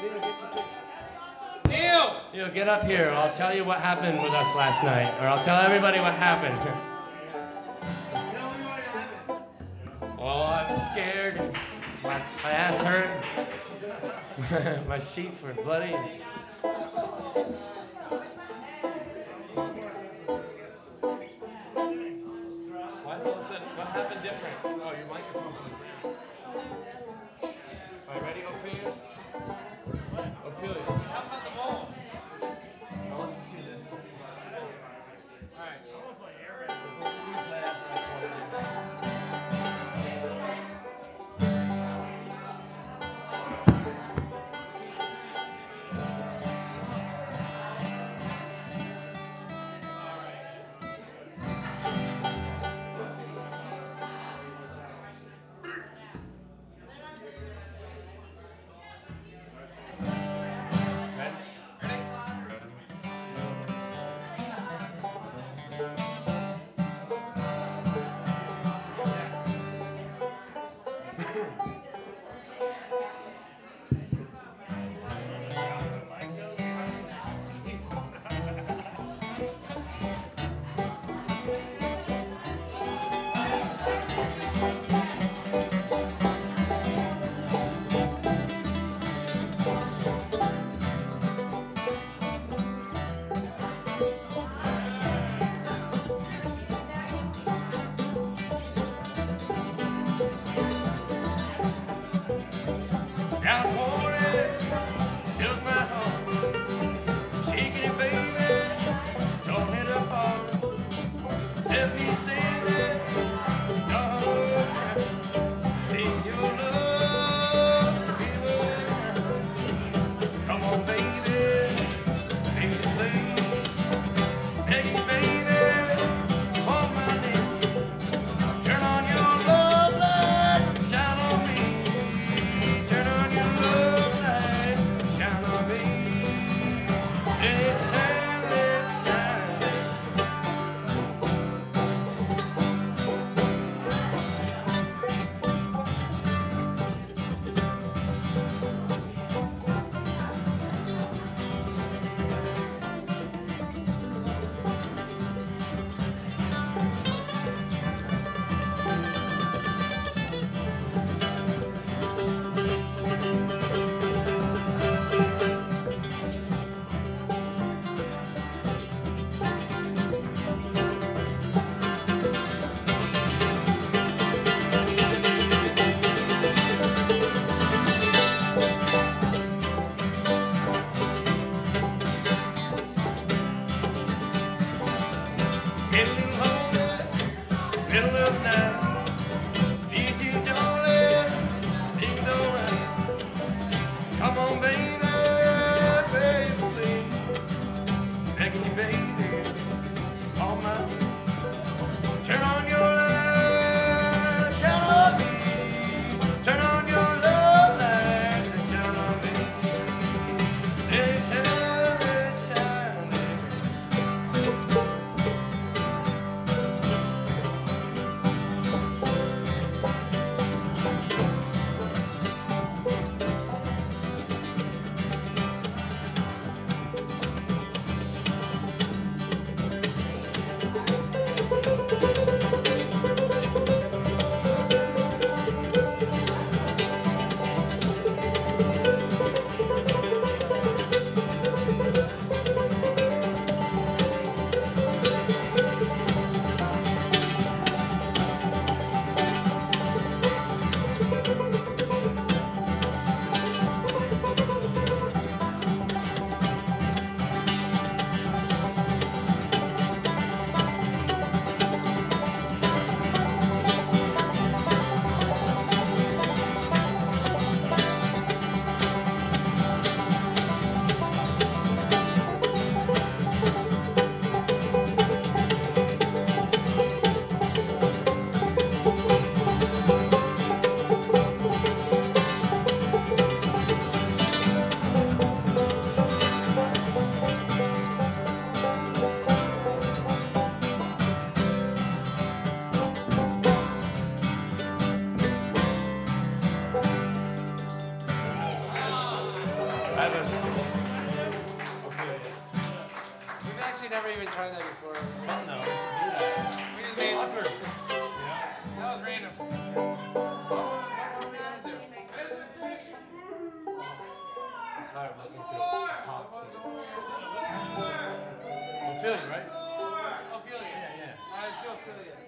Neil! Neil, get up here. I'll tell you what happened with us last night. Or I'll tell everybody what happened. Tell me what happened. Well, I was scared. My ass hurt. My sheets were bloody. Why is all of a sudden, what happened different? Oh, your microphone's on the ground. All right, ready, Ophelia? Ophelia, talk about the ball. Now let's just do this. All right. I want to play air raid. Turn on your I have a Ophelia. We've actually never even tried that before. It's fun though. We should do that. We just made Awkward. it. That was random. What were we gonna do? I'm tired of looking through Hawks. Ophelia, right? Ophelia. Yeah. Alright, let's do Ophelia.